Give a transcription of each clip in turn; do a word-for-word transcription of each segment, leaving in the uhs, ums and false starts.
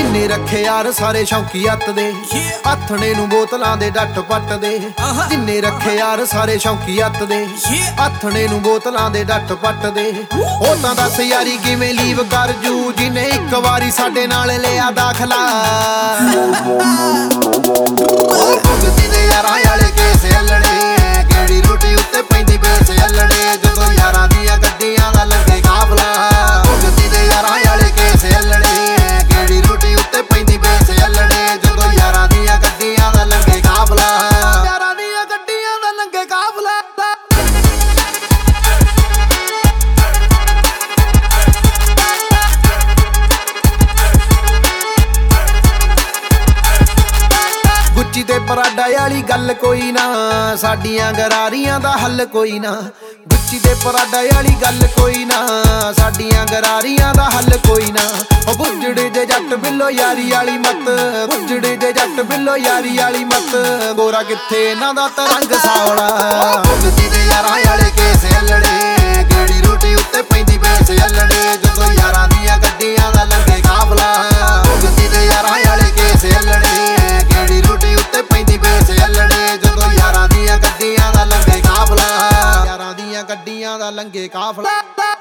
ਜਿੰਨੇ ਰੱਖੇ ਯਾਰ ਸਾਰੇ ਸ਼ੌਂਕੀ ਅੱਤ ਦੇ, ਆਥਣੇ ਨੂੰ ਬੋਤਲਾਂ ਦੇ ਡੱਟ ਪੱਟ ਦੇ। ਜਿੰਨੇ ਰੱਖੇ ਯਾਰ ਸਾਰੇ ਸ਼ੌਂਕੀ ਅੱਤ ਦੇ, ਆਥਣੇ ਨੂੰ ਬੋਤਲਾਂ ਦੇ ਡੱਟ ਪੱਟ ਦੇ। ਉਹ ਤਾਂ ਦੱਸ ਯਾਰੀ ਕਿਵੇਂ ਲੀਵ ਕਰ ਜੂ ਜਿਹਨੇ ਇੱਕ ਵਾਰੀ ਸਾਡੇ ਨਾਲ ਲਿਆ ਦਾਖਲਾ। ਭੁਗਤੀ ਦੇ ਯਾਰਾਂ ਵਾਲੇ ਕੇਸ ਹੱਲਣੇ, ਕਿਹੜੀ ਰੋਟੀ ਉੱਤੇ ਪੈਂਦੀ ਬੇਸ ਹੱਲਣੇ। ਜਦੋਂ ਯਾਰਾਂ ਦੀਆਂ ਗੱਡੀਆਂ ਦਾ ਲੰਘੇ ਕਾਫਲਾ, ਭੁਗਤੀ ਦੇ ਯਾਰਾਂ ਵਾਲੇ ਕੇਸ ਹੱਲਣੇ, ਕਿਹੜੀ ਰੋਟੀ ਉੱਤੇ ਪੈਂਦੀ ਬੇਸ ਹੱਲਣੇ। ਜਦੋਂ ਯਾਰਾਂ ਦੀਆਂ ਗੱਡੀਆਂ ਦਾ ਲੰਘੇ ਕਾਫਲਾ, ਯਾਰਾਂ ਦੀਆਂ ਗੱਡੀਆਂ ਦਾ ਲੰਘੇ ਕਾਫਲਾ। ਗੁੱਚੀ ਤੇ ਪਰਾਡਾ ਵਾਲੀ ਗੱਲ ਕੋਈ ਨਾ, ਸਾਡੀਆਂ ਗਰਾਰੀਆਂ ਦਾ ਹੱਲ ਕੋਈ ਨਾ। ਗੁੱਚੀ ਤੇ ਪਰਾਡਾ ਵਾਲੀ ਗੱਲ ਕੋਈ ਨਾ, ਸਾਡੀਆਂ ਗਰਾਰੀਆਂ ਦਾ ਹੱਲ ਕੋਈ ਨਾ। ਉਹ ਬੁੱਝੜੇ ਜੇ ਜੱਟ ਬਿੱਲੋ ਯਾਰੀ ਵਾਲੀ ਮੱਤ, ਬੁੱਝੜੇ ਜੇ ਜੱਟ ਬਿੱਲੋ ਯਾਰੀ ਵਾਲੀ ਮੱਤ। ਗੋਰਾ ਕਿੱਥੇ ਇਹਨਾਂ ਦਾ ਤਰੰਗ ਸਾਵਲਾ। ਭੁਗਤੀ ਦੇ ਯਾਰਾਂ ਵਾਲੇ ਕੇਸ ਹੱਲਣੇ, ਕਿਹੜੀ ਰੋਟੀ ਉੱਤੇ ਪੈਂਦੀ ਬੇਸ ਹੱਲਣੇ। ਜਦੋਂ ਯਾਰਾਂ ਦੀਆਂ ਗੱਡੀਆਂ ਦਾ ਲੰਘੇ ਕਾਫਲਾ, ਭੁਗਤੀ ਦੇ ਯਾਰਾਂ ਵਾਲੇ ਕੇਸ ਹੱਲਣੇ, ਕਿਹੜੀ ਰੋਟੀ ਉੱਤੇ ਪੈਂਦੀ ਬੇਸ ਹੱਲਣੇ। ਜਦੋਂ ਯਾਰਾਂ ਦੀਆਂ ਗੱਡੀਆਂ ਦਾ ਲੰਘੇ ਕਾਫਲਾ, ਯਾਰਾਂ ਦੀਆਂ ਗੱਡੀਆਂ ਦਾ ਲੰਘੇ ਕਾਫਲਾ।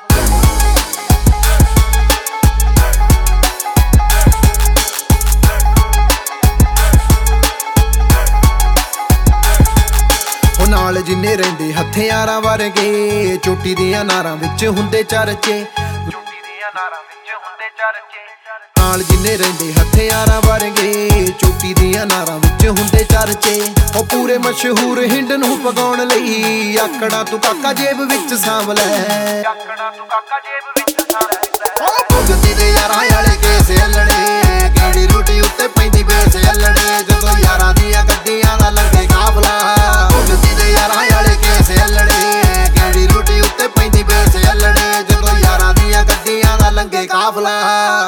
ਉਹ ਨਾਲ ਜਿੰਨੇ ਰਹਿੰਦੇ ਹਥਿਆਰਾਂ ਵਰਗੇ, ਚੋਟੀ ਦੀਆਂ ਨਾਰਾਂ ਵਿੱਚ ਹੁੰਦੇ ਚਰਚੇ, ਚੋਟੀ ਦੀਆਂ ਨਾਰਾਂ ਵਿੱਚ ਹੁੰਦੇ ਚਰਚੇ। ਨਾਲ ਜਿੰਨੇ ਰਹਿੰਦੇ ਹਥਿਆਰਾਂ ਵਰਗੇ, ਚੋਟੀ ਦੀਆਂ ਨਾਰਾਂ ਵਿੱਚ ਹੁੰਦੇ ਚਰਚੇ। ਉਹ ਪੂਰੇ ਮਸ਼ਹੂਰ ਹਿੰਡ ਨੂੰ ਪਗਾਉਣ ਲਈ, ਆਕੜਾ ਤੂੰ ਕਾਕਾ ਜੇਬ ਵਿੱਚ ਸਾਂਭ ਲੈ, ਆਕੜਾ ਤੂੰ ਕਾਕਾ ਜੇਬ ਵਿੱਚ ਸਾਂਭ ਲੈ। ਭੁਗਤੀ ਦੇ ਯਾਰਾਂ ਵਾਲੇ ਕੇਸ ਹੱਲਣੇ, ਕਿਹੜੀ ਰੋਟੀ ਉੱਤੇ ਪੈਂਦੀ ਬੇਸ ਹੱਲਣੇ। ਜਦੋਂ ਯਾਰਾਂ ਦੀਆਂ ਗੱਡੀਆਂ ਦਾ ਲੰਘੇ ਕਾਫਲਾ, ਭੁਗਤੀ ਦੇ ਯਾਰਾਂ ਵਾਲੇ ਕੇਸ ਹੱਲਣੇ, ਕਿਹੜੀ ਰੋਟੀ ਉੱਤੇ ਪੈਂਦੀ ਬੇਸ ਹੱਲਣੇ। ਜਦੋਂ ਯਾਰਾਂ ਦੀਆਂ ਗੱਡੀਆਂ ਦਾ ਲੰਘੇ ਕਾਫਲਾ।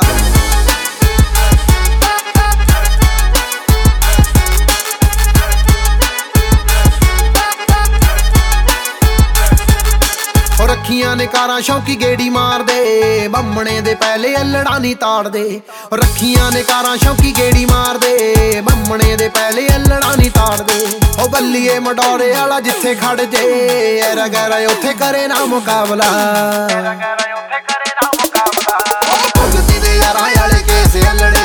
ਰੱਖੀਆਂ ਨੇ ਕਾਰਾਂ ਸ਼ੌਂਕੀ ਗੇੜੀ ਮਾਰਦੇ, ਬੰਮਣੇ ਦੇ ਪਹਿਲੇ ਅਲੜਾ ਨੀ ਤਾੜਦੇ। ਰੱਖੀਆਂ ਨੇ ਕਾਰਾਂ ਸ਼ੌਂਕੀ ਗੇੜੀ ਮਾਰਦੇ, ਬੰਮਣੇ ਦੇ ਪਹਿਲੇ ਅਲੜਾ ਨੀ ਤਾੜਦੇ। ਉਹ ਬੱਲੀਏ ਮਡੋਰੇ ਵਾਲਾ ਜਿੱਥੇ ਖੜ ਜੇ, ਐਰਾ ਗੈਰਾ ਉੱਥੇ ਕਰੇ ਨਾ ਮੁਕਾਬਲਾ, ਐਰਾ ਗੈਰਾ ਉੱਥੇ ਕਰੇ ਨਾ ਮੁਕਾਬਲਾ। ਭੁਗਤੀ ਦੇ ਯਾਰਾਂ ਵਾਲੇ ਕੇਸ ਹੱਲਣੇ,